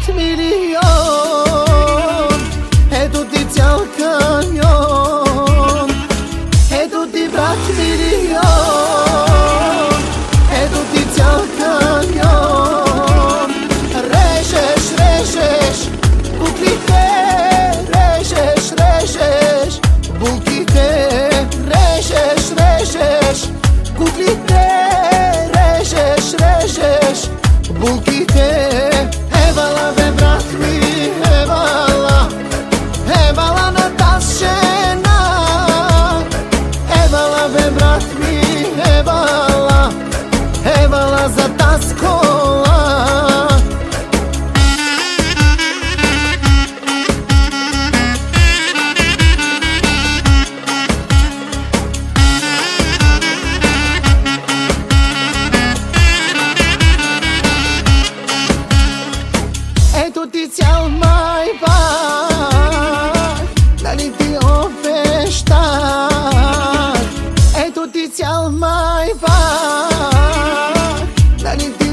milion, eto ti cijel kamion, eto ti brat milion, eto ti cijel kamion. Režeš, režeš, kuklite, režeš, režeš, bulkite, režeš, režeš, kuklite, režeš, režeš, bulkite. Evala be brat mi, evala, evala na tas žena, evala be brat mi, evala, evala za tas kola. Eto ti cijel majbak, da li ti obeštak. Eto ti cijel majbak, da li ti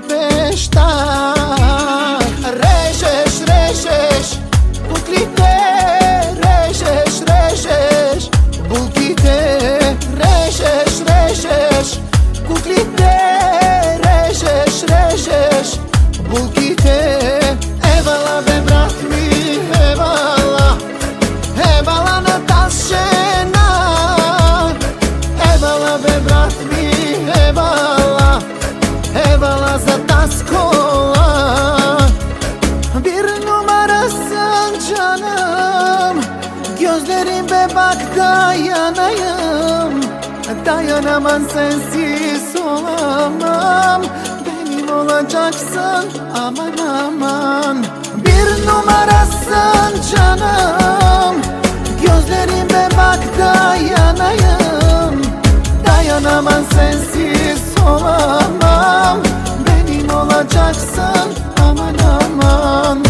obeštak. Režeš, režeš, kuklite, režeš, režeš, bulkite, režeš, režeš, kuklite, režeš, režeš, bulkite. Evala be brat mi, evala, evala na tas žena, evala be brat mi, evala, evala za tas kola. Bir numarasın canım, gözlerim bebak dayanayım, dayanamam sensiz olamam. Olacaksın aman aman. Bir numarasın canım, gözlerime bak dayanayım, dayanamam sensiz olamam. Benim olacaksın aman aman.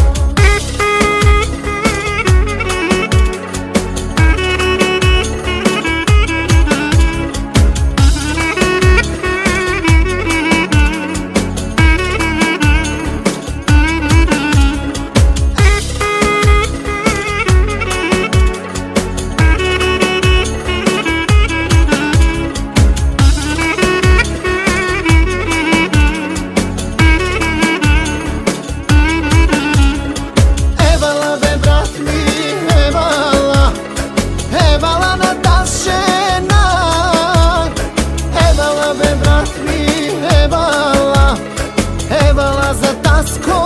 Evala, evala za tas kola.